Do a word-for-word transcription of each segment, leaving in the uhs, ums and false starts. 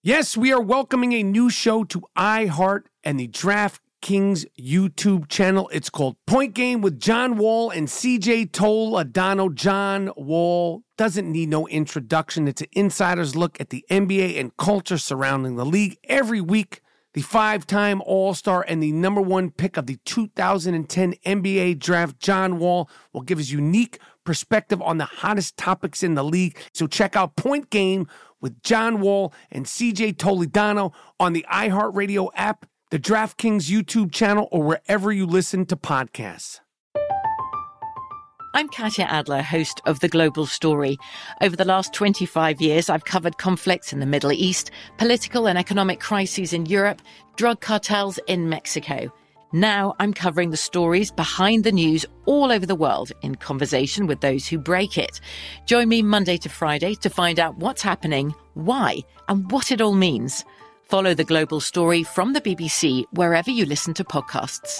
Yes, we are welcoming a new show to iHeart and the DraftKings YouTube channel. It's called Point Game with John Wall and C J Toledano. John Wall doesn't need no introduction. It's an insider's look at the N B A and culture surrounding the league. Every week, the five-time All-Star and the number one pick of the two thousand ten N B A draft, John Wall, will give his unique perspective on the hottest topics in the league. So check out Point Game with John Wall and C J Toledano on the iHeartRadio app, the DraftKings YouTube channel, or wherever you listen to podcasts. I'm Katya Adler, host of The Global Story. Over the last twenty-five years, I've covered conflicts in the Middle East, political and economic crises in Europe, drug cartels in Mexico. Now I'm covering the stories behind the news all over the world in conversation with those who break it. Join me Monday to Friday to find out what's happening, why, and what it all means. Follow The Global Story from the B B C wherever you listen to podcasts.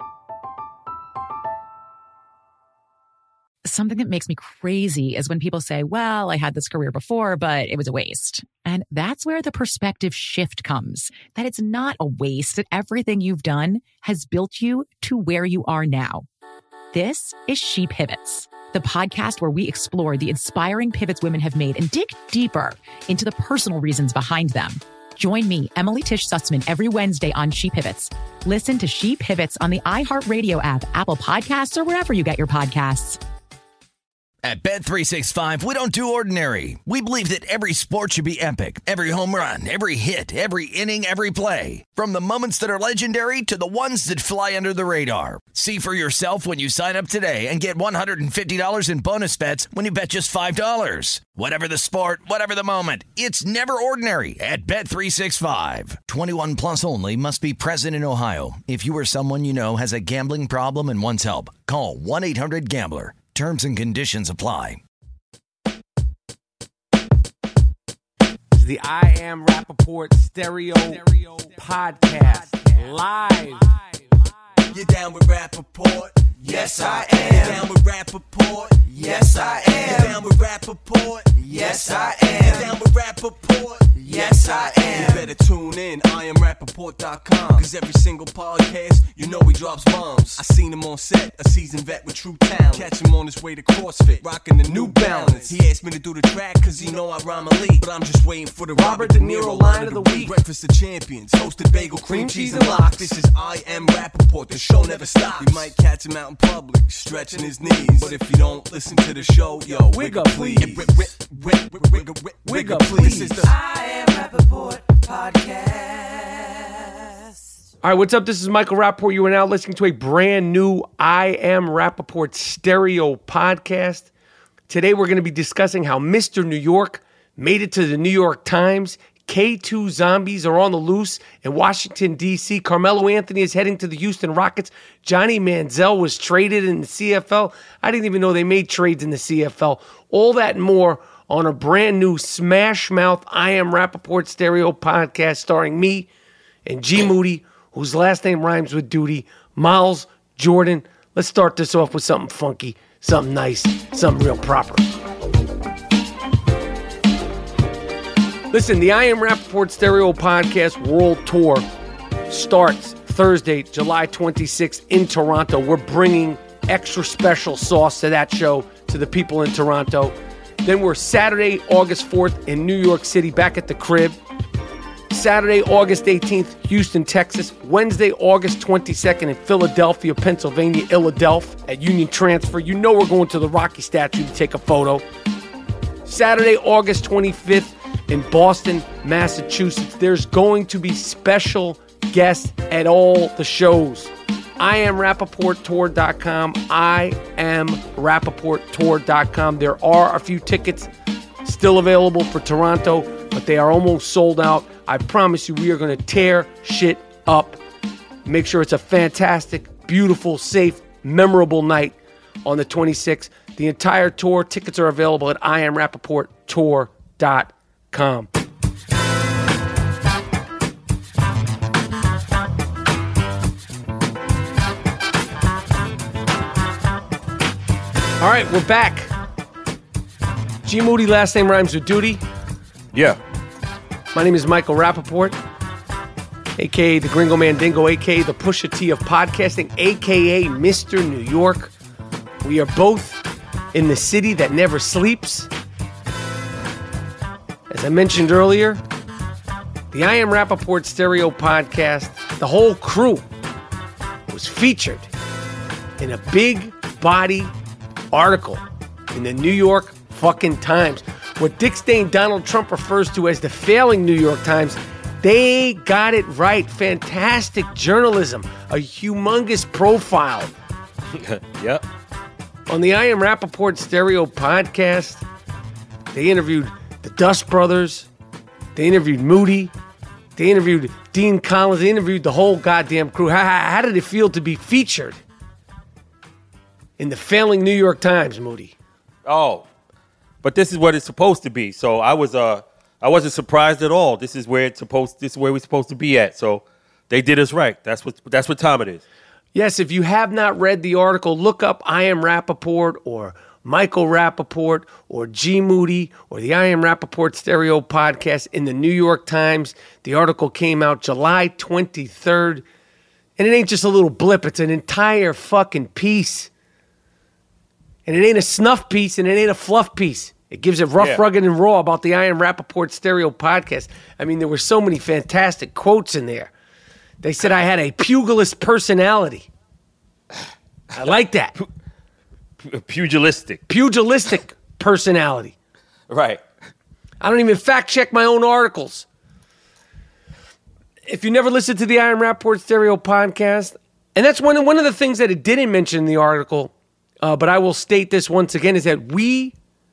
Something that makes me crazy is when people say, well, I had this career before, but it was a waste. And that's where the perspective shift comes, that it's not a waste, that everything you've done has built you to where you are now. This is She Pivots, the podcast where we explore the inspiring pivots women have made and dig deeper into the personal reasons behind them. Join me, Emily Tish Sussman, every Wednesday on She Pivots. Listen to She Pivots on the iHeartRadio app, Apple Podcasts, or wherever you get your podcasts. At Bet three sixty-five, we don't do ordinary. We believe that every sport should be epic. Every home run, every hit, every inning, every play. From the moments that are legendary to the ones that fly under the radar. See for yourself when you sign up today and get one hundred fifty dollars in bonus bets when you bet just five dollars. Whatever the sport, whatever the moment, it's never ordinary at Bet three sixty-five. twenty-one plus only. Must be present in Ohio. If you or someone you know has a gambling problem and wants help, call one eight hundred gambler. Terms and conditions apply. The I Am Rappaport Stereo, Stereo Podcast, podcast live. You down with Rappaport? Yes, I am. You down with Rappaport? Yes, I am. You down with Rappaport? Yes, I am. You down with Rappaport? Yes, I am. You better tune in, I am rappaport dot com. Cause every single podcast, you know he drops bombs. I seen him on set, a seasoned vet with true talent. Catch him on his way to CrossFit, rocking the New Balance. He asked me to do the track cause he know I rhyme elite. But I'm just waiting for the Robert De Niro line of the week. Breakfast of Champions, hosted bagel, cream cheese and lox. This is I Am Rappaport, the show never stops. You might catch him out in public, stretching his knees. But if you don't listen to the show, yo, wig up please. Wig up please. This is the I Am Rappaport Podcast. All right, what's up? This is Michael Rappaport. You are now listening to a brand new I Am Rappaport Stereo Podcast. Today we're going to be discussing how Mister New York made it to the New York Times. K two zombies are on the loose in Washington, D C Carmelo Anthony is heading to the Houston Rockets. Johnny Manziel was traded in the C F L. I didn't even know they made trades in the C F L. All that and more on a brand new Smash Mouth I Am Rappaport Stereo Podcast starring me and G Moody, whose last name rhymes with duty, Miles Jordan. Let's start this off with something funky, something nice, something real proper. Listen, the I Am Rappaport Stereo Podcast World Tour starts Thursday, July twenty-sixth in Toronto. We're bringing extra special sauce to that show to the people in Toronto. Then we're Saturday, August fourth in New York City, back at the crib. Saturday, August eighteenth, Houston, Texas. Wednesday, August twenty-second in Philadelphia, Pennsylvania, Philadelphia at Union Transfer. You know we're going to the Rocky statue to take a photo. Saturday, August twenty-fifth in Boston, Massachusetts. There's going to be special guests at all the shows. I am rappaport tour dot com. I am rappaport tour dot com. There are a few tickets still available for Toronto, but they are almost sold out. I promise you we are going to tear shit up. Make sure it's a fantastic, beautiful, safe, memorable night on the twenty-sixth. The entire tour, tickets are available at I am rappaport tour dot com. All right, we're back. G Moody, last name rhymes with duty. Yeah. My name is Michael Rappaport, a k a the Gringo Mandingo, a k a the Pusha T of podcasting, a k a Mister New York. We are both in the city that never sleeps. As I mentioned earlier, the I Am Rappaport Stereo podcast, the whole crew was featured in a big body article in the New York fucking Times. What Dick Stain Donald Trump refers to as the failing New York Times, they got it right. Fantastic journalism, a humongous profile. Yep. On the I Am Rappaport Stereo podcast, they interviewed the Dust Brothers, they interviewed Moody, they interviewed Dean Collins, they interviewed the whole goddamn crew. How, how did it feel to be featured in the failing New York Times, Moody? Oh, but this is what it's supposed to be. So I was uh I wasn't surprised at all. This is where it's supposed this is where we're supposed to be at. So they did us right. That's what that's what time it is. Yes, if you have not read the article, look up I Am Rappaport or Michael Rappaport or G Moody or the I Am Rappaport Stereo podcast in the New York Times. The article came out July twenty-third. And it ain't just a little blip. It's an entire fucking piece. And it ain't a snuff piece and it ain't a fluff piece. It gives it rough, yeah. rugged, and raw about the I Am Rappaport Stereo podcast. I mean, there were so many fantastic quotes in there. They said I had a pugilist personality. I like that. Pugilistic. Pugilistic personality. Right. I don't even fact check my own articles. If you never listened to the I Am Rappaport Stereo podcast, and that's one of, one of the things that it didn't mention in the article, uh, but I will state this once again, is that we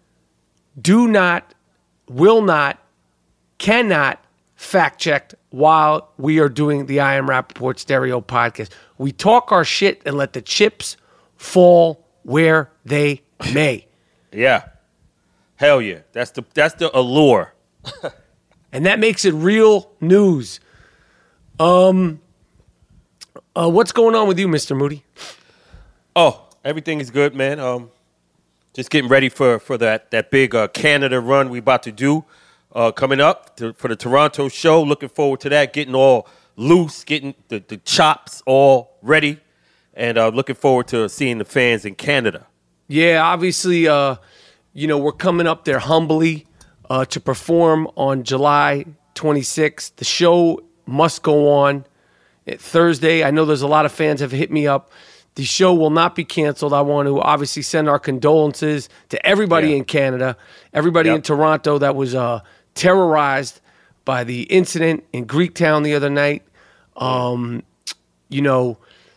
do not, will not, cannot fact check while we are doing the I Am Rappaport Stereo podcast. We talk our shit and let the chips fall where they may. Yeah. Hell yeah. That's the that's the allure. And that makes it real news. Um, uh, what's going on with you, Mister Moody? Oh, everything is good, man. Um, just getting ready for, for that that big uh, Canada run we about to do uh, coming up to, for the Toronto show. Looking forward to that. Getting all loose, getting the, the chops all ready, and uh, looking forward to seeing the fans in Canada. Yeah, obviously, uh, you know, we're coming up there humbly uh, to perform on July twenty-sixth. The show must go on Thursday. I know there's a lot of fans have hit me up. The show will not be canceled. I want to obviously send our condolences to everybody yeah. in Canada, everybody yep. in Toronto that was uh, terrorized by the incident in Greektown the other night. Um, you know,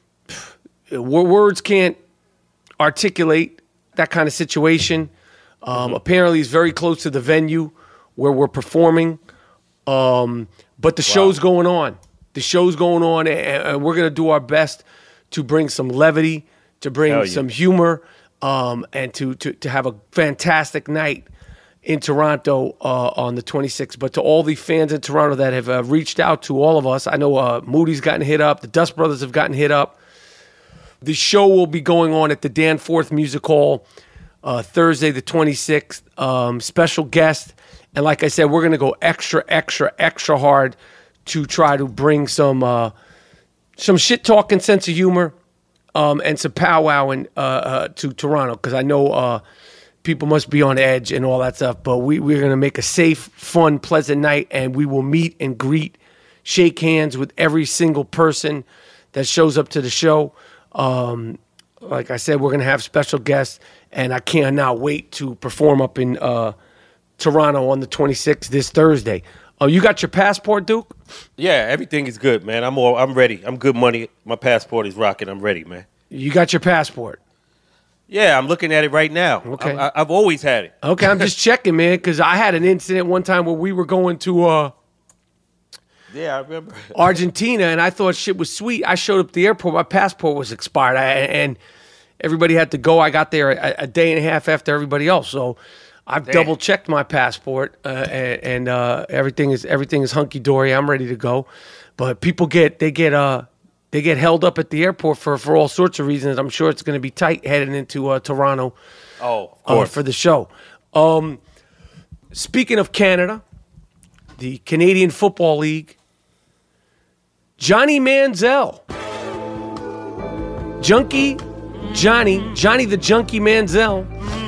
words can't articulate that kind of situation. Um, mm-hmm. Apparently, it's very close to the venue where we're performing. Um, but the wow. show's going on. The show's going on, and, and we're going to do our best to bring some levity, to bring yeah. some humor, um, and to, to to have a fantastic night in Toronto uh, on the twenty-sixth. But to all the fans in Toronto that have uh, reached out to all of us, I know uh, Moody's gotten hit up, the Dust Brothers have gotten hit up. The show will be going on at the Danforth Music Hall uh, Thursday the twenty-sixth. Um, special guest. And like I said, we're going to go extra, extra, extra hard to try to bring some uh, some shit-talking sense of humor um, and some powwowing uh, uh, to Toronto, because I know uh, people must be on edge and all that stuff. But we, we're going to make a safe, fun, pleasant night, and we will meet and greet, shake hands with every single person that shows up to the show. Um, like I said, we're going to have special guests, and I cannot wait to perform up in uh, Toronto on the twenty-sixth this Thursday. Oh, you got your passport, Duke? Yeah, everything is good, man. I'm all, I'm ready. I'm good money. My passport is rocking. I'm ready, man. You got your passport? Yeah, I'm looking at it right now. Okay. I, I've always had it. Okay, I'm just checking, man, because I had an incident one time where we were going to uh, yeah, I remember Argentina, and I thought shit was sweet. I showed up at the airport. My passport was expired, I, and everybody had to go. I got there a, a day and a half after everybody else, so I've Damn. double checked my passport, uh, and, and uh, everything is everything is hunky dory. I'm ready to go, but people get they get uh they get held up at the airport for, for all sorts of reasons. I'm sure it's going to be tight heading into uh, Toronto. Oh, of course. Uh, for the show. Um, speaking of Canada, the Canadian Football League, Johnny Manziel. Junkie Johnny, Johnny the Junkie Manziel,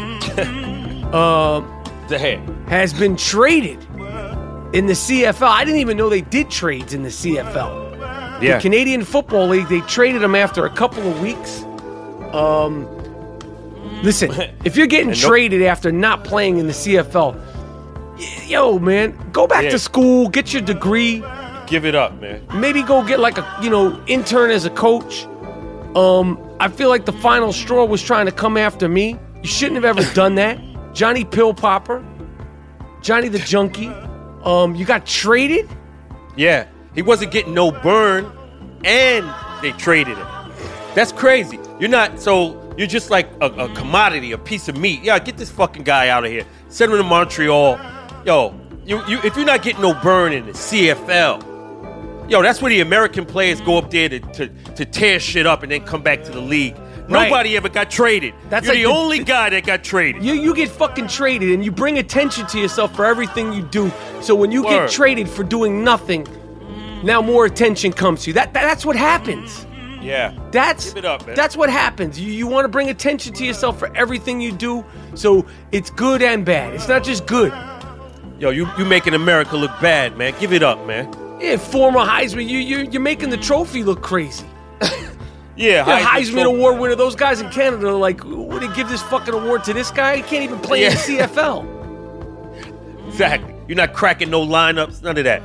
uh, the head. has been traded in the C F L. I didn't even know they did trades in the C F L. Yeah. The Canadian Football League, they traded him after a couple of weeks. Um, listen, if you're getting traded after not playing in the C F L, yo, man, go back yeah. to school, get your degree. Give it up, man. Maybe go get like a, you know, intern as a coach. Um, I feel like the final straw was trying to come after me. You shouldn't have ever done that. Johnny Pill Popper, Johnny the Junkie. Um, you got traded? Yeah, he wasn't getting no burn, and they traded him. That's crazy. You're not, so you're just like a, a commodity, a piece of meat. Yeah, get this fucking guy out of here. Send him to Montreal. Yo, you, you if you're not getting no burn in the C F L, yo, that's where the American players go up there to, to, to tear shit up and then come back to the league. Right. Nobody ever got traded. That's You're like the, the- only guy that got traded. You you get fucking traded and you bring attention to yourself for everything you do. So when you Word. get traded for doing nothing, now more attention comes to you. That, that that's what happens. Yeah. That's Give it up, man. that's what happens. You you want to bring attention to yourself for everything you do. So it's good and bad. It's not just good. Yo, you, you making America look bad, man. Give it up, man. Yeah, former Heisman, you you you're making the trophy look crazy. Yeah, The Heisman Trophy. Award winner. Those guys in Canada are like, would they give this fucking award to this guy? He can't even play in Yeah. the C F L. Exactly. You're not cracking no lineups, none of that.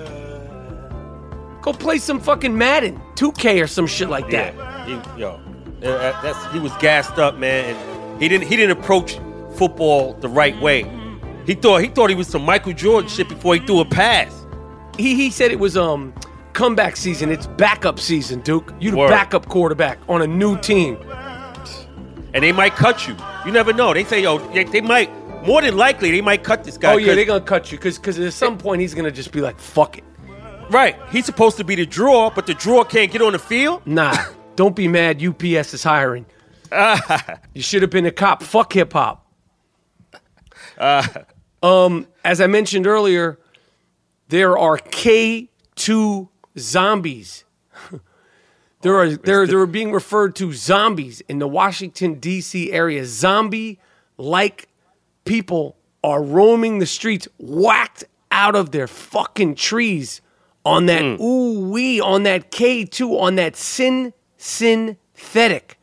Go play some fucking Madden, two K or some shit like that. Yeah, he, yo, uh, that's he was gassed up, man, and he didn't he didn't approach football the right way. He thought he thought he was some Michael Jordan shit before he threw a pass. He he said it was um comeback season. It's backup season, Duke. You the Word. backup quarterback on a new team. And they might cut you. You never know. They say, yo, they, they might more than likely they might cut this guy. Oh yeah, 'cause- they're gonna cut you because because at some point he's gonna just be like, fuck it. right. He's supposed to be the draw, but the draw can't get on the field. Nah, don't be mad. U P S is hiring. You should have been a cop. Fuck hip hop. Um, as I mentioned earlier, there are K two zombies. there are they're they're being referred to zombies in the Washington D C area. Zombie-like people are roaming the streets, whacked out of their fucking trees on that ooh wee on that K two on that sin synthetic.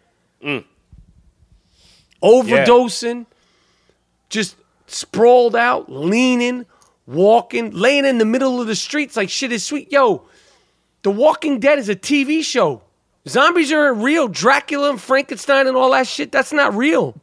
Overdosing, just sprawled out, leaning, walking, laying in the middle of the streets like shit is sweet. Yo, The Walking Dead is a T V show. Zombies aren't real. Dracula and Frankenstein and all that shit, that's not real.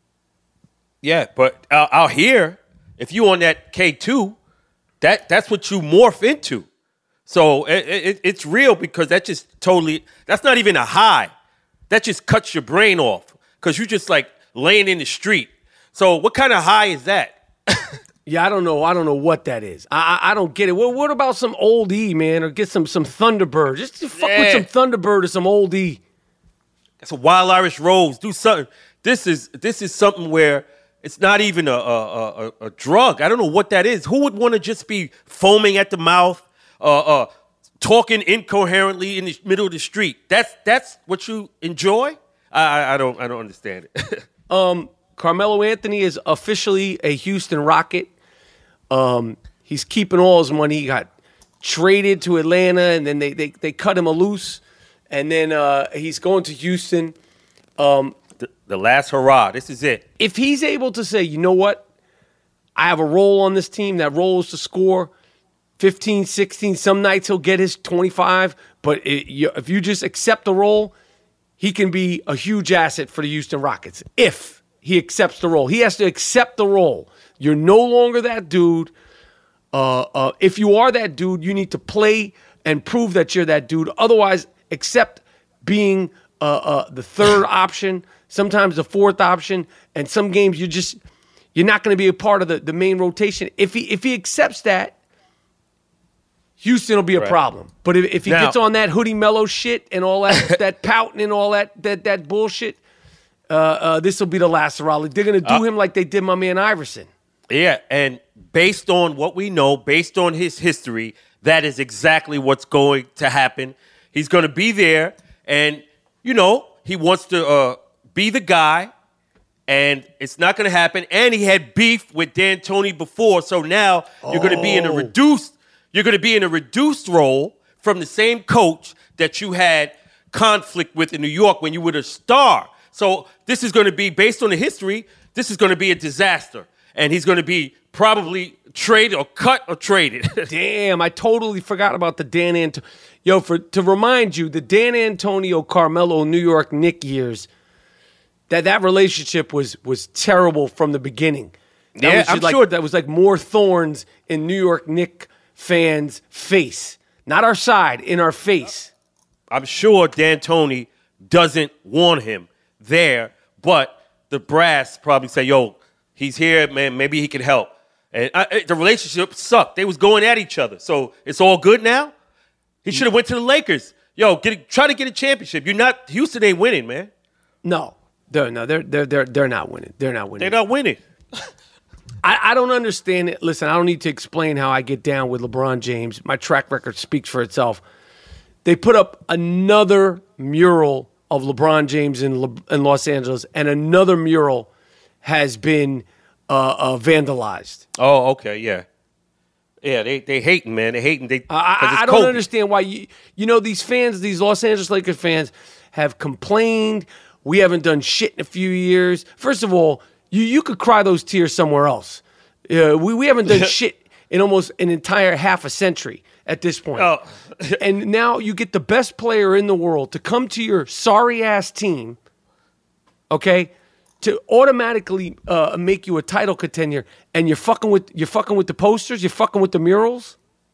Yeah, but out, out here, if you on that K two, that that's what you morph into. So it, it, it's real because that just totally, that's not even a high. That just cuts your brain off because you're just like laying in the street. So what kind of high is that? Yeah, I don't know. I don't know what that is. I I, I don't get it. Well, what about some old E, man? Or get some some Thunderbird. Just, just fuck Yeah. with some Thunderbird or some old E. That's a Wild Irish Rose. Do something. This is this is something where it's not even a a, a, a drug. I don't know what that is. Who would want to just be foaming at the mouth, uh, uh, talking incoherently in the middle of the street? That's that's what you enjoy. I I, I don't I don't understand it. Um, Carmelo Anthony is officially a Houston Rocket. Um, he's keeping all his money. He got traded to Atlanta, and then they they, they cut him a loose, and then uh, he's going to Houston. Um, the, the last hurrah. This is it. if he's able to say, you know what, I have a role on this team, that role is to score fifteen, sixteen. Some nights he'll get his twenty-five, but it, you, if you just accept the role, he can be a huge asset for the Houston Rockets. If he accepts the role, he has to accept the role. You're no longer that dude. Uh, uh, if you are that dude, you need to play and prove that you're that dude. Otherwise, accept being uh, uh, the third option, sometimes the fourth option, and some games you just you're not going to be a part of the, the main rotation. If he if he accepts that, Houston will be a Right. problem. But if, if he Now- gets on that Hoodie Mellow shit and all that that pouting and all that that that bullshit, uh, uh, this will be the last hurrah. They're going to do Uh, him like they did my man Iverson. Yeah, and based on what we know, based on his history, that is exactly what's going to happen. He's going to be there, and, you know, he wants to uh, be the guy, and it's not going to happen. And he had beef with D'Antoni before, so now oh. you're going to be in a reduced you're going to be in a reduced role from the same coach that you had conflict with in New York when you were the star. So this is going to be, based on the history, this is going to be a disaster. And he's going to be probably traded or cut or traded. Damn, I totally forgot about the Dan Antonio. Yo, for to remind you, the Dan Antonio, Carmelo, New York Knicks years, that that relationship was was terrible from the beginning. That yeah, was I'm like, sure. That was like more thorns in New York Knicks fans' face. Not our side, in our face. I'm sure D'Antoni doesn't want him there, but the brass probably say, yo, he's here, man, maybe he can help. And I, the relationship sucked. They was going at each other. So it's all good now? He should have went to the Lakers. Yo, get a, try to get a championship. You're not Houston ain't winning, man. No. They're no, they're they're they're they're not winning. They're not winning. They're not winning. I, I don't understand it. Listen, I don't need to explain how I get down with LeBron James. My track record speaks for itself. They put up another mural of LeBron James in, Le- in Los Angeles, and another mural has been uh, uh, vandalized. Oh, okay, yeah. Yeah, they they hating, man. They hating. They, I, I, I don't Kobe. understand why, you, you know, these fans, these Los Angeles Lakers fans have complained. We haven't done shit in a few years. First of all, you, you could cry those tears somewhere else. Uh, we, we haven't done shit in almost an entire half a century at this point. Oh. And now you get the best player in the world to come to your sorry-ass team, okay, to automatically uh, make you a title contender, and you're fucking with you're fucking with the posters, you're fucking with the murals.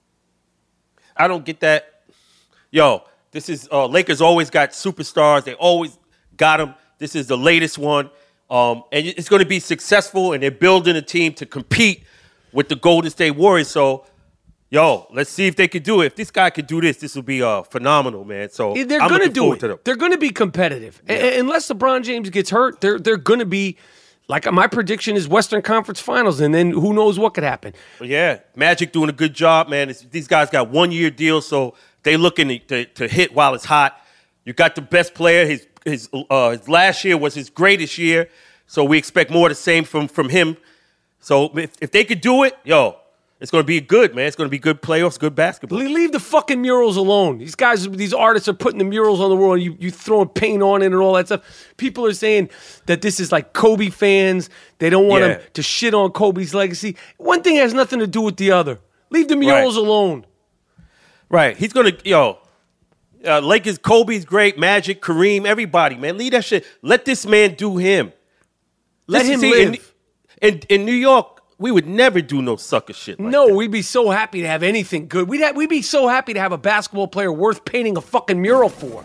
I don't get that. Yo, this is uh, Lakers always got superstars. They always got them. This is the latest one. Um, and it's going to be successful, and they're building a team to compete with the Golden State Warriors. So, yo, let's see if they can do it. If this guy could do this, this will be uh, phenomenal, man. So they're I'm going to looking do forward it. to them. They're going to be competitive. Yeah. A- unless LeBron James gets hurt, they're they're going to be, like my prediction is Western Conference Finals, and then who knows what could happen. Yeah, Magic doing a good job, man. It's, these guys got one-year deals, so they looking to, to, to hit while it's hot. You got the best player. His his uh, his last year was his greatest year, so we expect more of the same from, from him. So if, if they could do it, yo, it's going to be good, man. It's going to be good playoffs, good basketball. Leave the fucking murals alone. These guys, these artists are putting the murals on the wall. You you throwing paint on it and all that stuff. People are saying that this is like Kobe fans. They don't want Yeah. them to shit on Kobe's legacy. One thing has nothing to do with the other. Leave the murals Right. alone. Right. He's going to, yo, uh, Lakers, Kobe's great, Magic, Kareem, everybody, man. Leave that shit. Let this man do him. Let This him is- see, live. In, in, in New York, we would never do no sucker shit like No, that. we'd be so happy to have anything good. We'd have, we'd be so happy to have a basketball player worth painting a fucking mural for.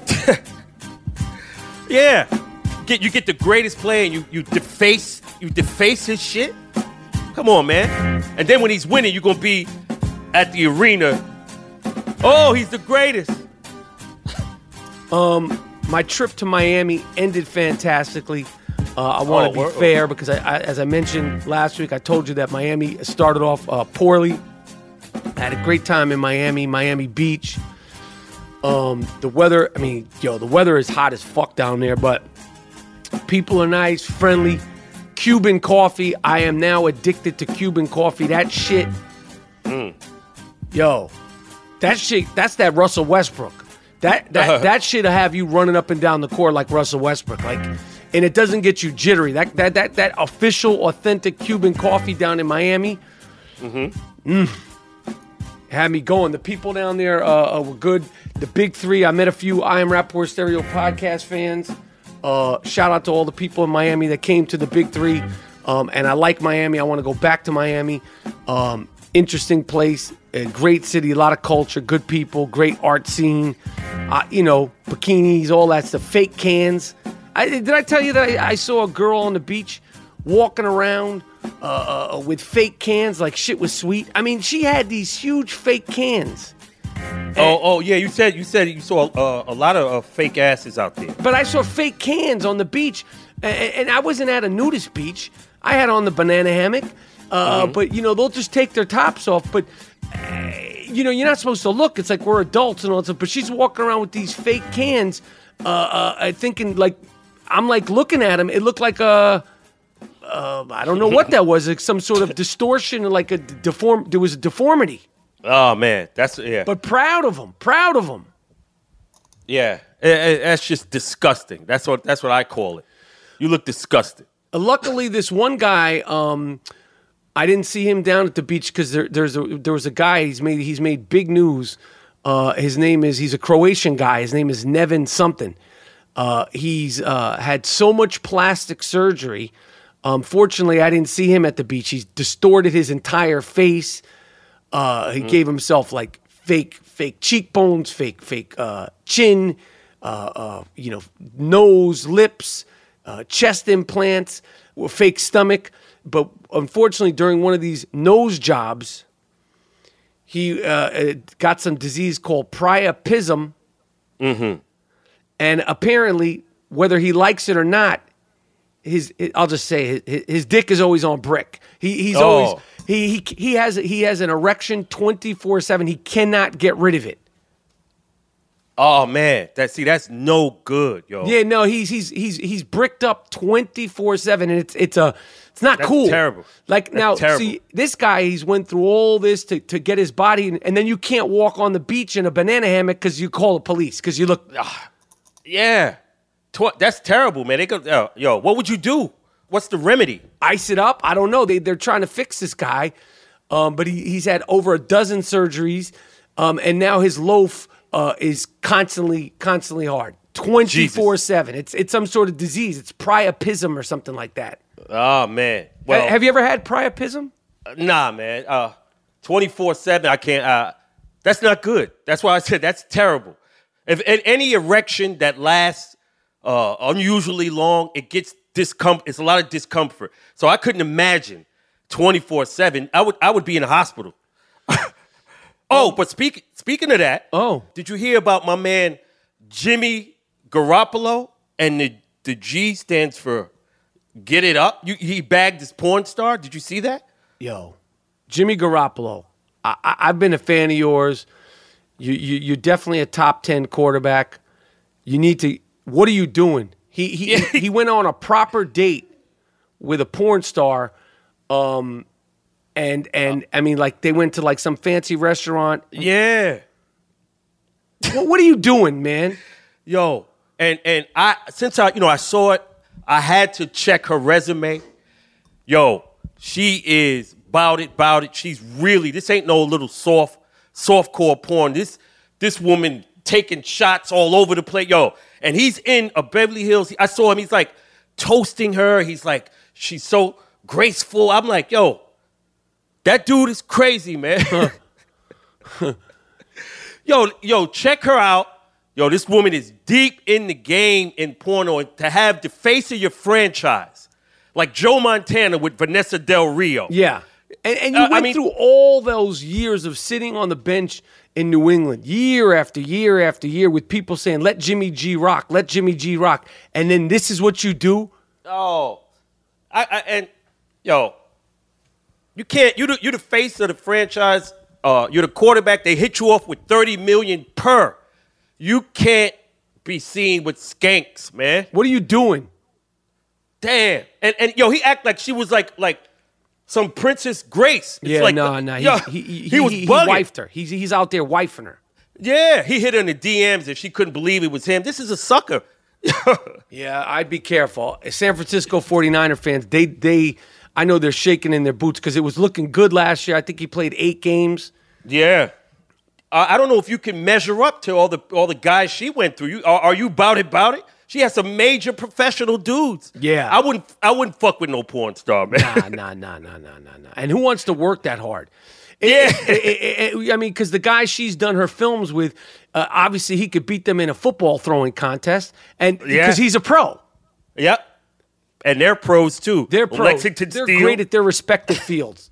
Yeah. Get you get the greatest player and you, you deface you deface his shit? Come on, man. And then when he's winning, you're gonna be at the arena. Oh, he's the greatest. My trip to Miami ended fantastically. Uh, I want to Oh, be word. fair because, I, I, as I mentioned last week, I told you that Miami started off uh, poorly. I had a great time in Miami, Miami Beach. Um, the weather, I mean, yo, the weather is hot as fuck down there, but people are nice, friendly. Cuban coffee. I am now addicted to Cuban coffee. That shit, yo, that shit, that's that Russell Westbrook. That that that shit'll have you running up and down the court like Russell Westbrook. Like, and it doesn't get you jittery. That that that that official, authentic Cuban coffee down in Miami. Mm. Had me going. The people down there uh, uh, were good. The big three. I met a few I Am Rapport Stereo podcast fans. Uh, shout out to all the people in Miami that came to the big three. Um, and I like Miami. I want to go back to Miami. Um, interesting place, a great city, a lot of culture, good people, great art scene. Uh, you know, bikinis, all that stuff. Fake cans. I, did I tell you that I, I saw a girl on the beach walking around uh, uh, with fake cans like shit was sweet? I mean, she had these huge fake cans. Oh, oh yeah. You said you said you saw uh, a lot of uh, fake asses out there. But I saw fake cans on the beach, and, and I wasn't at a nudist beach. I had on the banana hammock, Uh, Mm-hmm. But, you know, they'll just take their tops off. But, uh, you know, you're not supposed to look. It's like we're adults and all that stuff. But she's walking around with these fake cans, uh, uh, thinking, like, I'm, like, looking at them. It looked like a, uh, I don't know what that was, like some sort of distortion, like a deform. There was a deformity. Oh, man. That's, yeah. But proud of them. Proud of them. Yeah. It- it- that's just disgusting. That's what That's what I call it. You look disgusted. Uh, luckily, this one guy, um, I didn't see him down at the beach because there, there's a, there was a guy. He's made he's made big news. Uh, his name is he's a Croatian guy. His name is Nevin something. Uh, he's uh, had so much plastic surgery. Um, fortunately, I didn't see him at the beach. He's distorted his entire face. Uh, he mm. gave himself like fake fake cheekbones, fake fake uh, chin, uh, uh, you know, nose, lips. Uh, chest implants, fake stomach. But unfortunately, during one of these nose jobs, he uh, got some disease called priapism. Mm-hmm. And apparently, whether he likes it or not, his I'll just say his, his dick is always on brick. He he's oh. always he he he has he has an erection twenty-four seven. He cannot get rid of it. Oh man, that see that's no good, yo. Yeah, no, he's he's he's he's bricked up twenty-four seven, and it's it's a it's not That's cool. terrible. Like That's now, terrible. see this guy, he's went through all this to, to get his body, and, and then you can't walk on the beach in a banana hammock because you call the police because you look. Yeah, Tw- that's terrible, man. They go, yo, yo, what would you do? What's the remedy? Ice it up. I don't know. They they're trying to fix this guy, um, but he, he's had over a dozen surgeries, um, and now his loaf. Uh, is constantly, constantly hard, twenty-four seven. It's it's some sort of disease. It's priapism or something like that. Oh man. Well, Ha- have you ever had priapism? uh, nah, man. Uh, twenty-four seven. I can't. Uh, that's not good. That's why I said that's terrible. If and any erection that lasts uh, unusually long, it gets discomfort. It's a lot of discomfort. So I couldn't imagine twenty-four seven. I would I would be in a hospital. Oh, but speak, speaking of that, Oh. did you hear about my man Jimmy Garoppolo? And the, the G stands for Get It Up. You, he bagged his porn star. Did you see that? Yo, Jimmy Garoppolo. I, I, I've been a fan of yours. You, you you're definitely a top ten quarterback. You need to. What are you doing? He he he went on a proper date with a porn star. Um. And, and I mean, like, they went to, like, some fancy restaurant. Yeah. What, what are you doing, man? Yo, and and I since I you know I saw it, I had to check her resume. Yo, she is bout it, bout it. She's really this ain't no little soft softcore porn. This this woman taking shots all over the place. Yo, and he's in a Beverly Hills. I saw him. He's like toasting her. He's like she's so graceful. I'm like, yo. That dude is crazy, man. yo, yo, check her out. Yo, this woman is deep in the game in porno. And to have the face of your franchise, like Joe Montana with Vanessa Del Rio. Yeah. And, and you Uh, I went mean- through all those years of sitting on the bench in New England, year after year after year, with people saying, let Jimmy G rock, let Jimmy G rock. And then this is what you do? Oh, I, I and, yo, you can't, you're the, you're the face of the franchise. Uh, you're the quarterback. They hit you off with thirty million dollars per. You can't be seen with skanks, man. What are you doing? Damn. And, and yo, he act like she was like, like some Princess Grace. It's Yeah, like, no, no. He, yo, he, he, he was he, he bugging. wifed her. He's, he's out there wifing her. Yeah, he hit her in the D Ms and she couldn't believe it was him. This is a sucker. Yeah, I'd be careful. San Francisco forty-niner fans, they they I know they're shaking in their boots because it was looking good last year. I think he played eight games. Yeah. I, I don't know if you can measure up to all the all the guys she went through. You are, are you about it, about it? She has some major professional dudes. Yeah. I wouldn't I wouldn't fuck with no porn star, man. Nah, nah, nah, nah, nah, nah, nah. And who wants to work that hard? Yeah. It- it- it- I mean, because the guy she's done her films with, uh, obviously he could beat them in a football throwing contest, and because Yeah. he's a pro. Yep. And they're pros too. They're pros. Lexington They're Steel. great at their respective fields.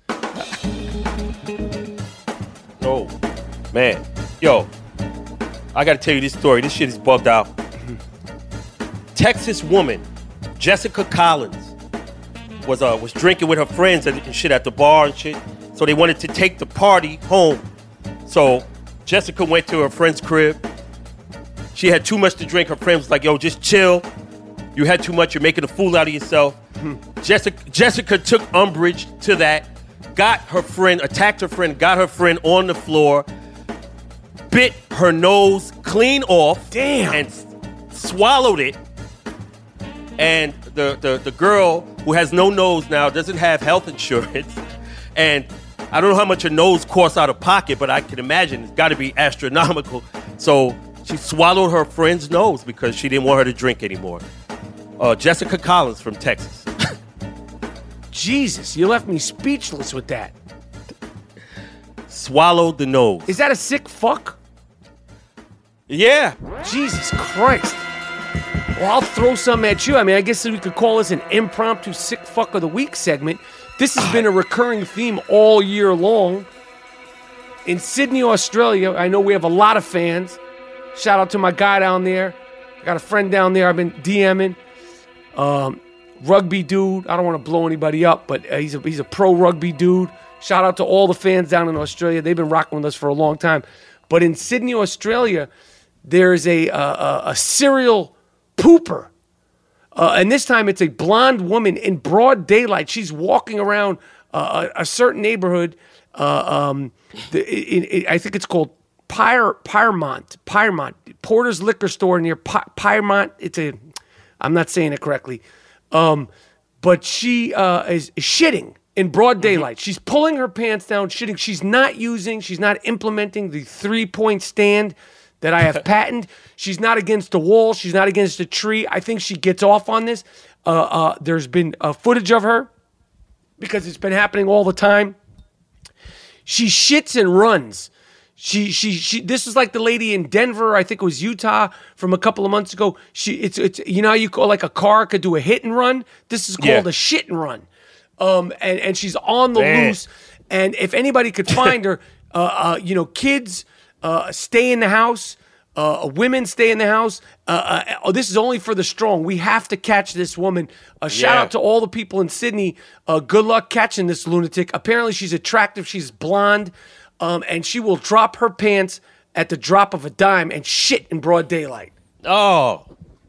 Oh, man. Yo, I got to tell you this story. This shit is bugged out. Texas woman, Jessica Collins, was uh was drinking with her friends and, and shit at the bar and shit. So they wanted to take the party home. So Jessica went to her friend's crib. She had too much to drink. Her friend was like, yo, just chill. You had too much. You're making a fool out of yourself. Hmm. Jessica Jessica took umbrage to that, got her friend, attacked her friend, got her friend on the floor, bit her nose clean off. Damn. And s- swallowed it. And the, the, the girl who has no nose now doesn't have health insurance. And I don't know how much her nose costs out of pocket, but I can imagine it's got to be astronomical. So she swallowed her friend's nose because she didn't want her to drink anymore. Uh, Jessica Collins from Texas. Jesus, you left me speechless with that. Swallowed the nose. Is that a sick fuck? Yeah. Jesus Christ. Well, I'll throw some at you. I mean, I guess we could call this an impromptu sick fuck of the week segment. This has been a recurring theme all year long. In Sydney, Australia, I know we have a lot of fans. Shout out to my guy down there. I got a friend down there I've been DMing. Um, rugby dude. I don't want to blow anybody up, but uh, he's a he's a pro rugby dude. Shout out to all the fans down in Australia. They've been rocking with us for a long time. But in Sydney, Australia, there's a a, a, a serial pooper. Uh, and this time it's a blonde woman in broad daylight. She's walking around uh, a, a certain neighborhood. Uh, um, the, it, it, I think it's called Pyre, Pyrmont. Pyrmont. Porter's Liquor Store near Py- Pyrmont. It's a, I'm not saying it correctly. Um, but she uh, is, is shitting in broad daylight. She's pulling her pants down, shitting. She's not using, she's not implementing the three-point stand that I have patented. She's not against the wall. She's not against a tree. I think she gets off on this. Uh, uh, there's been uh, footage of her because it's been happening all the time. She shits and runs. She she she. This is like the lady in Denver. I think it was Utah from a couple of months ago. She it's it's you know how you call like a car could do a hit and run. This is called Yeah. a shit and run. Um and and she's on the Man. loose. And if anybody could find her, uh, uh you know kids. Uh, stay in the house. Uh, women stay in the house. Uh, uh, oh, this is only for the strong. We have to catch this woman. Uh, shout Yeah. out to all the people in Sydney. Uh, good luck catching this lunatic. Apparently, she's attractive. She's blonde. Um, and she will drop her pants at the drop of a dime and shit in broad daylight. Oh.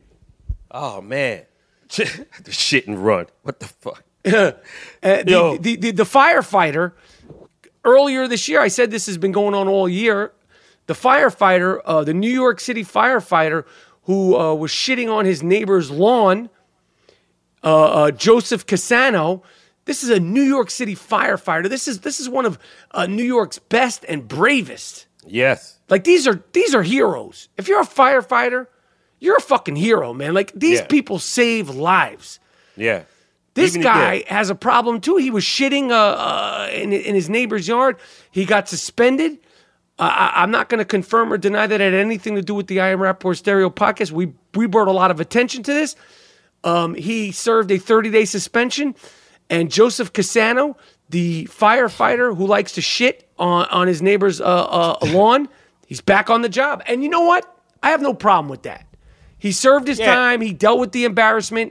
Oh, man. The shit and run. What the fuck? Uh, the, Yo. the, the, the firefighter, earlier this year, I said this has been going on all year. The firefighter, uh, the New York City firefighter who uh, was shitting on his neighbor's lawn, uh, uh, Joseph Casano. This is a New York City firefighter. This is this is one of uh, New York's best and bravest. Yes. Like these are these are heroes. If you're a firefighter, you're a fucking hero, man. Like these Yeah. people save lives. Yeah. This Even- guy yeah. has a problem too. He was shitting uh, uh, in, in his neighbor's yard. He got suspended. Uh, I, I'm not going to confirm or deny that it had anything to do with the I Am Rappaport Stereo podcast. We we brought a lot of attention to this. Um, he served a thirty-day suspension, and Joseph Casano, the firefighter who likes to shit on, on his neighbor's uh, uh, lawn, he's back on the job. And you know what? I have no problem with that. He served his Yeah. time. He dealt with the embarrassment.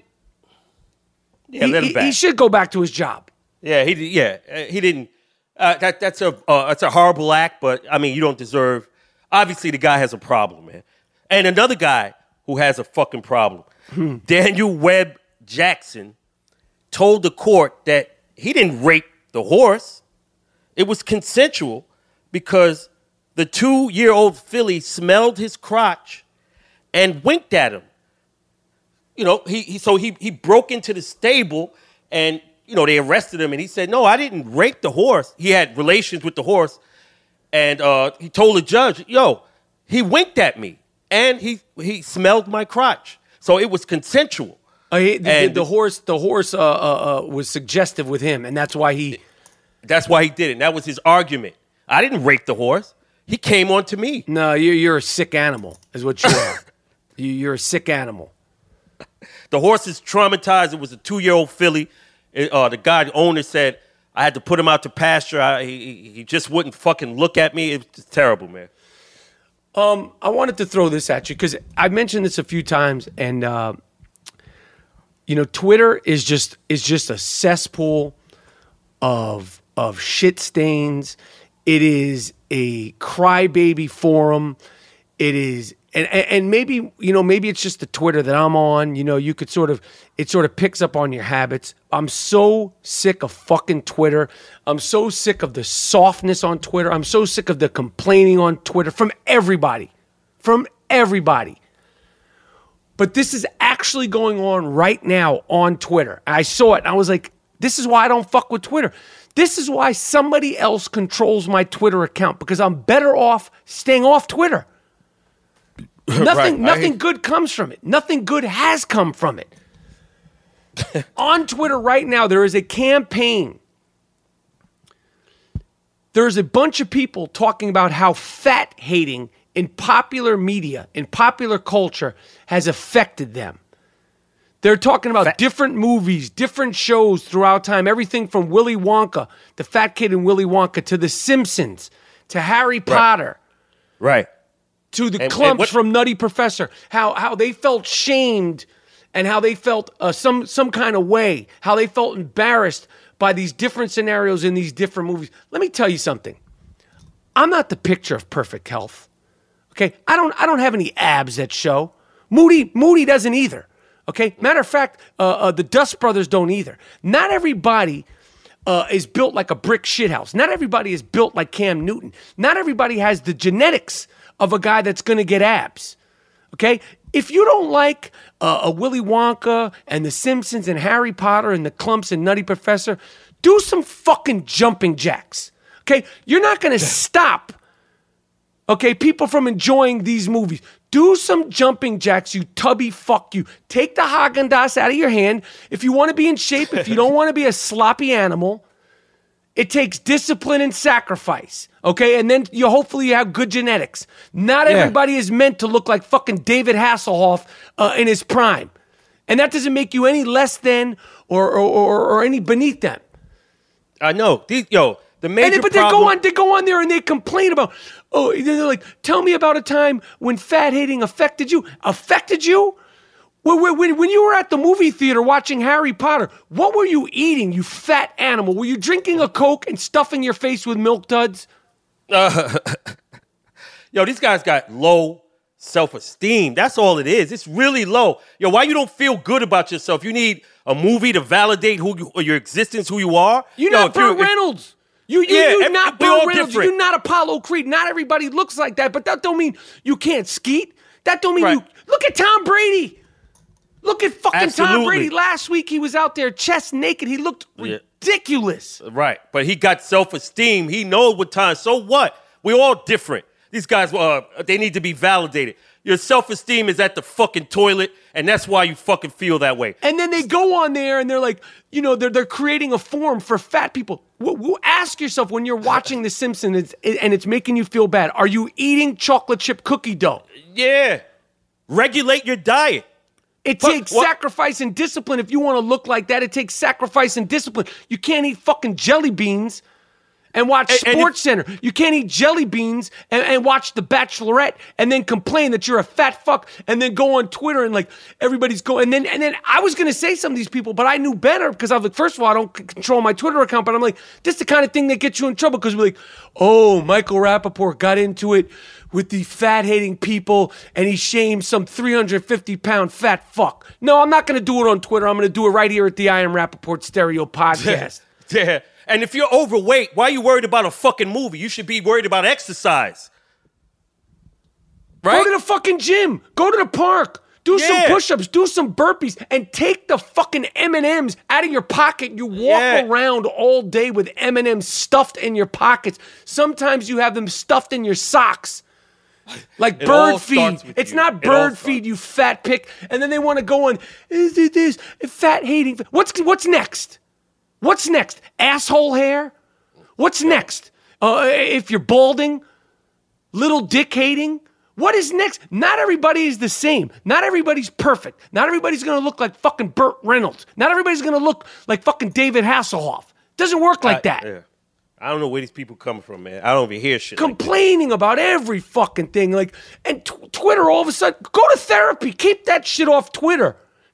Yeah, he, let him he- back. he should go back to his job. Yeah, he yeah uh, he didn't. Uh, that that's a uh, that's a horrible act, but I mean you don't deserve. Obviously, the guy has a problem, man. And another guy who has a fucking problem, Daniel Webb Jackson, told the court that he didn't rape the horse. It was consensual because the two-year-old filly smelled his crotch and winked at him. You know, he, he so he he broke into the stable and. You know, they arrested him, and he said, no, I didn't rape the horse. He had relations with the horse, and uh, he told the judge, yo, he winked at me, and he he smelled my crotch. So it was consensual. Uh, he, the, And- the, the horse, the horse uh, uh, uh, was suggestive with him, and that's why he. That's why he did it. And that was his argument. I didn't rape the horse. He came on to me. No, you're you're a sick animal, is what you are. you, you're a sick animal. The horse is traumatized. It was a two-year-old filly. It, uh, the guy, the owner, said I had to put him out to pasture. I, he, he just wouldn't fucking look at me. It was just terrible, man. Um, I wanted to throw this at you because I've mentioned this a few times, and uh, you know, Twitter is just is just a cesspool of of shit stains. It is a crybaby forum. It is, and and maybe, you know, maybe it's just the Twitter that I'm on. You know, you could sort of, it sort of picks up on your habits. I'm so sick of fucking Twitter. I'm so sick of the softness on Twitter. I'm so sick of the complaining on Twitter from everybody, from everybody. But this is actually going on right now on Twitter. I saw it and I was like, this is why I don't fuck with Twitter. This is why somebody else controls my Twitter account, because I'm better off staying off Twitter. Nothing, right. nothing good comes from it. Nothing good has come from it. On Twitter right now, there is a campaign. There's a bunch of people talking about how fat hating in popular media, in popular culture, has affected them. They're talking about fat. different movies, different shows throughout time, everything from Willy Wonka, the fat kid in Willy Wonka, to The Simpsons, to Harry Potter. Right. To the and, clumps and what, from Nutty Professor, how how they felt shamed and how they felt uh, some some kind of way, how they felt embarrassed by these different scenarios in these different movies. Let me tell you something. I'm not the picture of perfect health. Okay, I don't I don't have any abs that show. Moody Moody doesn't either. Okay, matter of fact, uh, uh, the Dust Brothers don't either. Not everybody uh, is built like a brick shithouse. Not everybody is built like Cam Newton. Not everybody has the genetics of a guy that's going to get abs. Okay, if you don't like uh, a Willy Wonka and The Simpsons and Harry Potter and the Clumps and Nutty Professor, do some fucking jumping jacks. Okay, you're not going to stop. Okay, people from enjoying these movies. Do some jumping jacks, you tubby fuck you. Take the Haagen-Dazs out of your hand. If you want to be in shape, if you don't want to be a sloppy animal, it takes discipline and sacrifice. Okay, and then you hopefully you have good genetics. Not yeah. everybody is meant to look like fucking David Hasselhoff uh, in his prime. And that doesn't make you any less than or or, or, or any beneath them. I know. These, yo, the major and they, but problem... they go on, they go on there and they complain about, oh, they're like, tell me about a time when fat hating affected you. Affected you? When, when, when you were at the movie theater watching Harry Potter, what were you eating, you fat animal? Were you drinking a Coke and stuffing your face with Milk Duds? Uh, yo, these guys got low self-esteem. That's all it is. It's really low. Yo, why you don't feel good about yourself? You need a movie to validate who you, or your existence, who you are. You're yo, not Burt Reynolds. You, you, yeah, you're not Burt Reynolds. Different. You're not Apollo Creed. Not everybody looks like that, but that don't mean you can't skeet. That don't mean right. you... Look at Tom Brady. Look at fucking Absolutely. Tom Brady. Last week he was out there chest naked. He looked yeah. ridiculous. Right, but he got self-esteem. He knows what time. So what? We're all different. These guys, uh, they need to be validated. Your self-esteem is at the fucking toilet, and that's why you fucking feel that way. And then they go on there and they're like, you know, they're they're creating a forum for fat people. W- w- ask yourself when you're watching The Simpsons and it's making you feel bad, are you eating chocolate chip cookie dough? Yeah. Regulate your diet. It but, takes what? sacrifice and discipline. If you want to look like that, it takes sacrifice and discipline. You can't eat fucking jelly beans and watch and, Sports and if, Center. You can't eat jelly beans and, and watch The Bachelorette and then complain that you're a fat fuck and then go on Twitter and like everybody's going. And then and then I was going to say some of these people, but I knew better because I was like, first of all, I don't c- control my Twitter account, but I'm like, this is the kind of thing that gets you in trouble because we're like, oh, Michael Rappaport got into it with the fat-hating people, and he shamed some three hundred fifty pound fat fuck. No, I'm not going to do it on Twitter. I'm going to do it right here at the I Am Rappaport Stereo Podcast. Yeah. And if you're overweight, why are you worried about a fucking movie? You should be worried about exercise. Right? Go to the fucking gym. Go to the park. Do yeah. some push-ups. Do some burpees. And take the fucking M and M's out of your pocket. You walk yeah. around all day with M and M's stuffed in your pockets. Sometimes you have them stuffed in your socks. Like it bird feed. It's you. not bird feed, you fat pick. And then they want to go on, is it this fat hating? What's what's next? What's next? Asshole hair? What's next? Uh, if you're balding? Little dick hating? What is next? Not everybody is the same. Not everybody's perfect. Not everybody's going to look like fucking Burt Reynolds. Not everybody's going to look like fucking David Hasselhoff. Doesn't work like I, that. Yeah. I don't know where these people coming from, man. I don't even hear shit. Complaining like about every fucking thing. Like, and t- Twitter all of a sudden, go to therapy. Keep that shit off Twitter.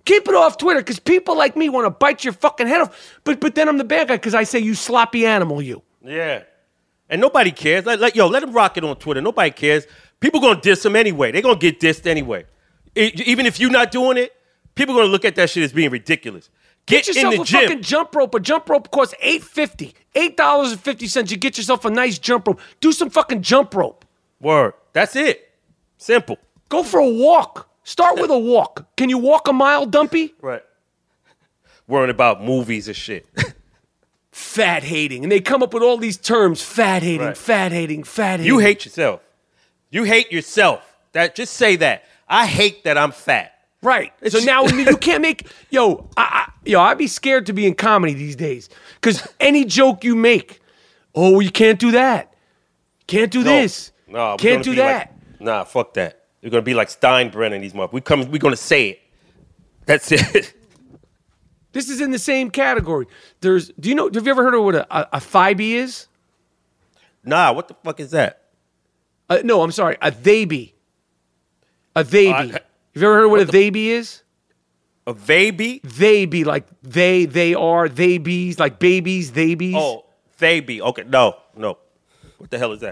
Keep it off Twitter because people like me want to bite your fucking head off. But but then I'm the bad guy because I say you sloppy animal, you. Yeah. And nobody cares. Like, like, yo, let him rock it on Twitter. Nobody cares. People going to diss him anyway. They're going to get dissed anyway. It, even if you're not doing it, people going to look at that shit as being ridiculous. Get, Get yourself in the a gym. fucking jump rope. A jump rope costs eight dollars and fifty cents. eight dollars and fifty cents. You get yourself a nice jump rope. Do some fucking jump rope. Word. That's it. Simple. Go for a walk. Start with a walk. Can you walk a mile, Dumpy? Right. Worrying about movies and shit. Fat hating. And they come up with all these terms. Fat hating, Right. fat hating, fat hating. You hate yourself. You hate yourself. That Just say that. I hate that I'm fat. Right. So now you can't make, yo, I, I, yo, I'd be scared to be in comedy these days. Because any joke you make, oh, you can't do that. Can't do No. this. No, we're Can't gonna do be that. Like, nah, fuck that. You're going to be like Steinbrenner and these motherfuckers. We come, we're going to say it. That's it. This is in the same category. There's, do you know, have you ever heard of what a, a, a thigh-bee is? Nah, what the fuck is that? Uh, no, I'm sorry, a they-bee. A they-bee. Uh, I- Have you ever heard of what, what a the- they-bee is? A baby? They be, like they, they are, they bees, like babies, they bees. Oh, they be. Okay, no, no. What the hell is that?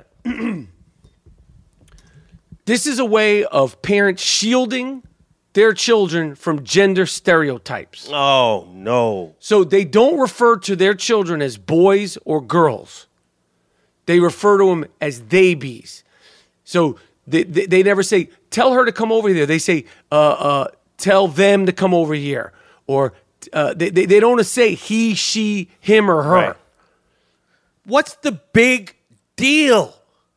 This is a way of parents shielding their children from gender stereotypes. Oh, no. So they don't refer to their children as boys or girls. They refer to them as they bees. So they, they, they never say, tell her to come over here. They say, uh, uh, tell them to come over here. Or uh, they, they, they don't say he, she, him, or her. Right. What's the big deal?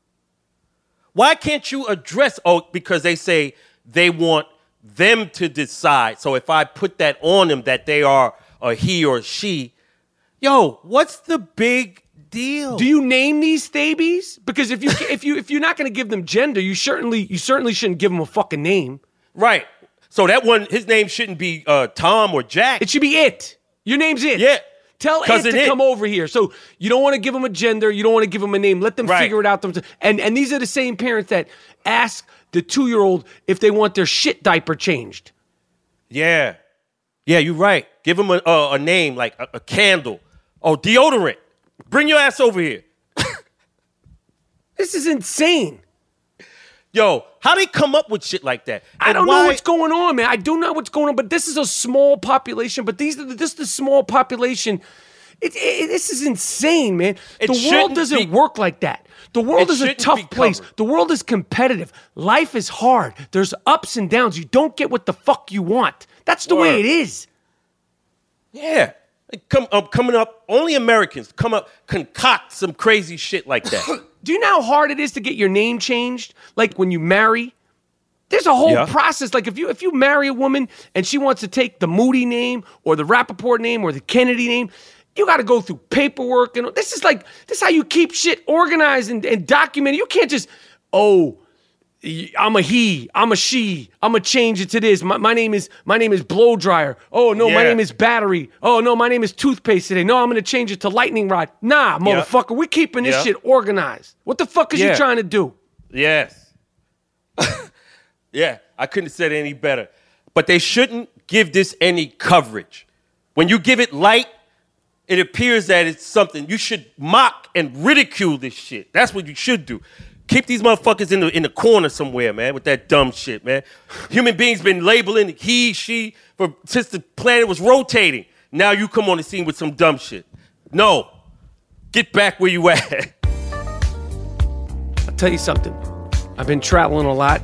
Why can't you address, oh, because they say they want them to decide. So if I put that on them that they are a he or she, yo, what's the big deal? Do you name these stabies? Because if you if you if you're not going to give them gender, you certainly you certainly shouldn't give them a fucking name. Right. So that one, his name shouldn't be uh, Tom or Jack. It should be it. Your name's it. Yeah. Tell it Cousin to It. come over here. So you don't want to give them a gender. You don't want to give them a name. Let them Right. figure it out themselves. And and these are the same parents that ask the two-year-old if they want their shit diaper changed. Yeah. Yeah, you're right. Give him a, a, a name like a, a candle. Oh, deodorant. Bring your ass over here. This is insane. Yo, how they come up with shit like that? I And don't why- know what's going on, man. I do know what's going on, but this is a small population. But these, are the- this is the small population. It, it, this is insane, man. It the world shouldn't doesn't be- work like that. The world It is a shouldn't tough be place. covered. The world is competitive. Life is hard. There's ups and downs. You don't get what the fuck you want. That's the way Word. it is. Yeah. Like, Come, um, coming up, only Americans come up, concoct some crazy shit like that. Do you know how hard it is to get your name changed? Like when you marry, there's a whole Yeah. process. Like if you if you marry a woman and she wants to take the Moody name or the Rappaport name or the Kennedy name, you got to go through paperwork. And this is like, this is how you keep shit organized and, and documented. You can't just, oh, I'm a he, I'm a she, I'm gonna change it to this. My, my name is my name is blow dryer. Oh no, my Yeah. name is battery. Oh no, my name is toothpaste today. No, I'm gonna change it to lightning rod. Nah, Yeah. motherfucker, we're keeping this Yeah. shit organized. What the fuck is you Yeah. trying to do? Yes. Yeah, I couldn't have said it any better. But they shouldn't give this any coverage. When you give it light, it appears that it's something. You should mock and ridicule this shit. That's what you should do. Keep these motherfuckers in the in the corner somewhere, man, with that dumb shit, man. Human beings been labeling he, she for since the planet was rotating. Now you come on the scene with some dumb shit. No. Get back where you at. I'll tell you something. I've been traveling a lot,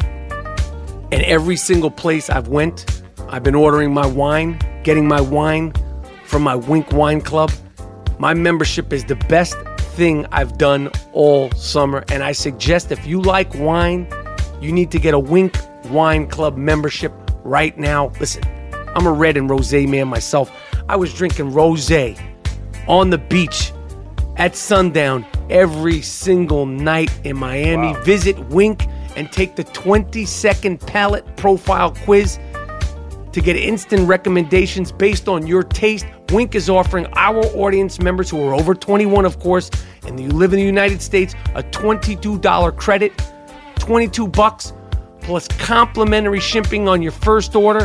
and every single place I've went, I've been ordering my wine, getting my wine from my Wink Wine Club. My membership is the best thing I've done all summer, and I suggest if you like wine, you need to get a Wink Wine Club membership right now. Listen, I'm a red and rosé man myself. I was drinking rosé on the beach at sundown every single night in Miami. Wow. Visit Wink and take the twenty second palate profile quiz to get instant recommendations based on your taste. Wink is offering our audience members who are over twenty-one, of course, and you live in the United States, a twenty-two dollars credit, twenty-two bucks, plus complimentary shipping on your first order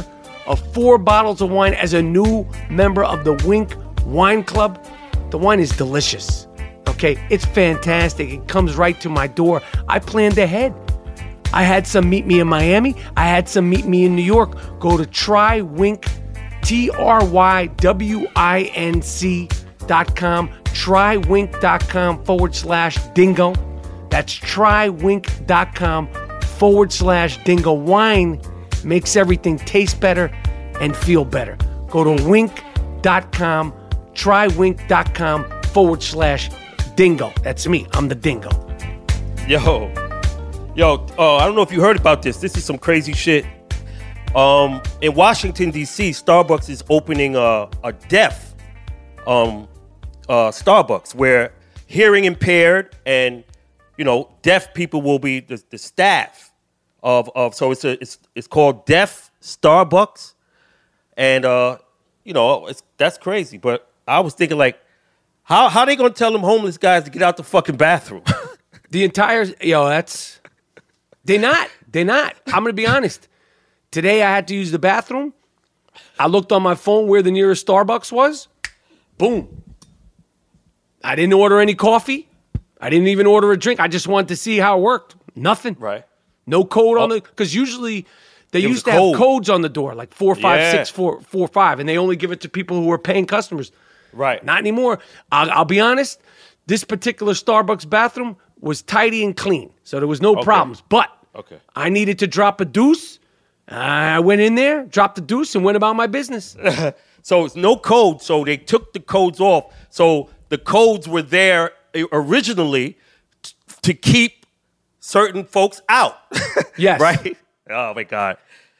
of four bottles of wine as a new member of the Wink Wine Club. The wine is delicious. Okay, it's fantastic. It comes right to my door. I planned ahead. I had some meet me in Miami. I had some meet me in New York. Go to TryWinc, T R Y W I N C dot com, TryWinc.com forward slash dingo. That's TryWinc.com forward slash dingo. Wine makes everything taste better and feel better. Go to wink.com, TryWinc.com forward slash dingo. That's me. I'm the dingo. Yo, yo, uh, I don't know if you heard about this. This is some crazy shit. Um, in Washington, D C, Starbucks is opening a, a deaf um, uh, Starbucks where hearing impaired and, you know, deaf people will be the, the staff of, of so it's a it's it's called Deaf Starbucks. And, uh, you know, it's that's crazy. But I was thinking, like, how how they going to tell them homeless guys to get out the fucking bathroom? The entire, yo, that's, they not. They're not. I'm going to be honest. Today I had to use the bathroom. I looked on my phone where the nearest Starbucks was. Boom. I didn't order any coffee. I didn't even order a drink. I just wanted to see how it worked. Nothing. Right. No code oh. on the, because usually they it used to cold. have codes on the door, like four, five, yeah. six, four, four, five, and they only give it to people who are paying customers. Right. Not anymore. I'll, I'll be honest. This particular Starbucks bathroom was tidy and clean, so there was no okay. problems. But okay. I needed to drop a deuce. I went in there, dropped the deuce, and went about my business. So it's no code. So they took the codes off. So the codes were there originally t- to keep certain folks out. Yes. Right? Oh, my God.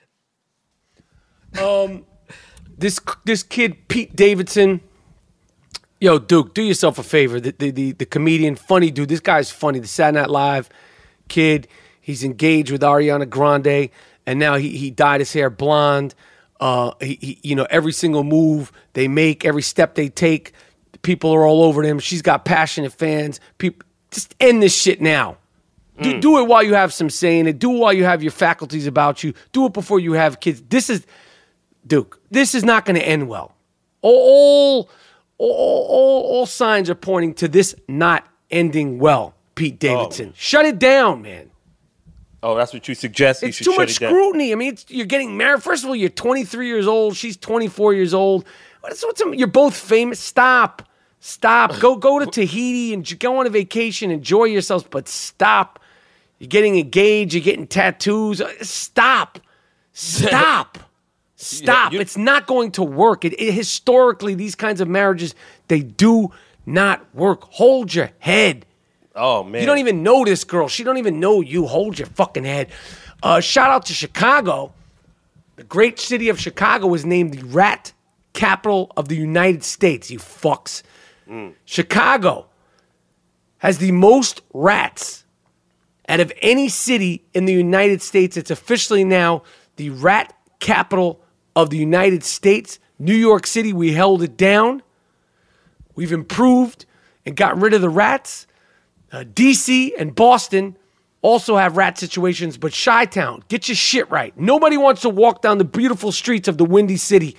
Um, this this kid, Pete Davidson. Yo, Duke, do yourself a favor. The, the, the, the comedian, funny dude. This guy's funny. The Saturday Night Live kid. He's engaged with Ariana Grande. And now he he dyed his hair blonde. Uh, he, he you know every single move they make, every step they take, people are all over them. She's got passionate fans. People, just end this shit now. Do Mm. do it while you have some say in it. Do it while you have your faculties about you. Do it before you have kids. This is Duke. This is not going to end well. All all all all signs are pointing to this not ending well. Pete Davidson, Oh. shut it down, man. Oh, that's what you suggest? You It's should too shut much it down. scrutiny. I mean, it's, you're getting married. First of all, you're twenty-three years old. She's twenty-four years old. What's, what's, you're both famous. Stop. Stop. Go go to Tahiti and go on a vacation. Enjoy yourselves, but stop. You're getting engaged. You're getting tattoos. Stop. Stop. Stop. Yeah, you- It's not going to work. It, it, historically, these kinds of marriages, they do not work. Hold your head. Oh, man. You don't even know this girl. She don't even know you. Hold your fucking head. Uh, shout out to Chicago. The great city of Chicago was named the rat capital of the United States, you fucks. Mm. Chicago has the most rats out of any city in the United States. It's officially now the rat capital of the United States. New York City, we held it down. We've improved and got rid of the rats. Uh, D C and Boston also have rat situations, but Chi-Town, get your shit right. Nobody wants to walk down the beautiful streets of the Windy City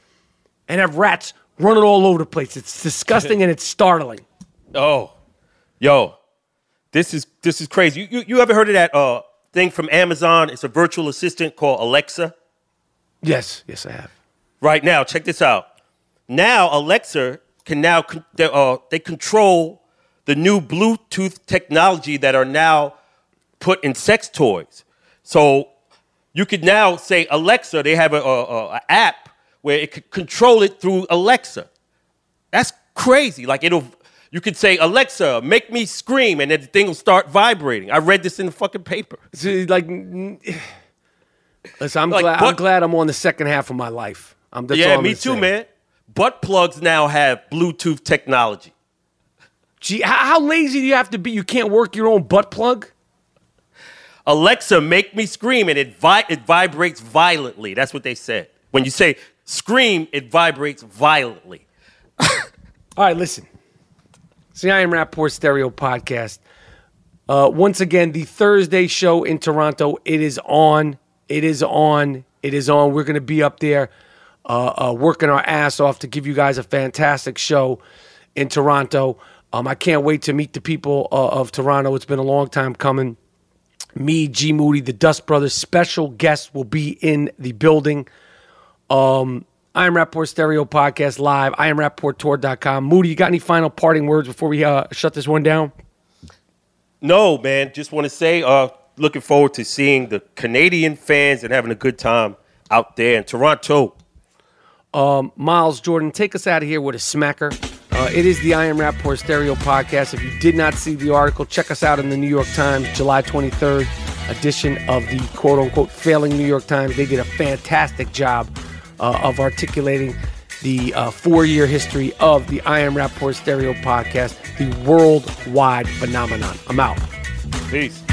and have rats running all over the place. It's disgusting and it's startling. Oh, yo, this is this is crazy. You you, you ever heard of that uh, thing from Amazon? It's a virtual assistant called Alexa. Yes, yes, I have. Right now, check this out. Now Alexa can now con- they, uh, they control the new Bluetooth technology that are now put in sex toys. So you could now say, Alexa, they have a, a, a app where it could control it through Alexa. That's crazy. Like it'll, you could say, Alexa, make me scream, and then the thing will start vibrating. I read this in the fucking paper. So, like, listen, I'm Like, glad. what- I'm glad I'm on the second half of my life. I'm, that's all Yeah, I'm me gonna too, say. man. Butt plugs now have Bluetooth technology. Gee, how, how lazy do you have to be? You can't work your own butt plug? Alexa, make me scream, and it vi- it vibrates violently. That's what they said. When you say scream, it vibrates violently. All right, listen. It's the I Am Rapport Stereo Podcast. Uh, once again, the Thursday show in Toronto, it is on. It is on. it is on. We're going to be up there uh, uh, working our ass off to give you guys a fantastic show in Toronto. Um, I can't wait to meet the people uh, of Toronto. It's been a long time coming. Me, G Moody, the Dust Brothers, special guests will be in the building. Um, I Am Rappaport Stereo Podcast live, I am rappaport tour dot com. Moody, you got any final parting words before we uh, shut this one down? No, man. Just want to say, uh, looking forward to seeing the Canadian fans and having a good time out there in Toronto. Um, Miles Jordan, take us out of here with a smacker. Uh, it is the I Am Rappaport Stereo Podcast. If you did not see the article, check us out in the New York Times, July twenty-third edition of the quote-unquote failing New York Times. They did a fantastic job uh, of articulating the uh, four-year history of the I Am Rappaport Stereo Podcast, the worldwide phenomenon. I'm out. Peace.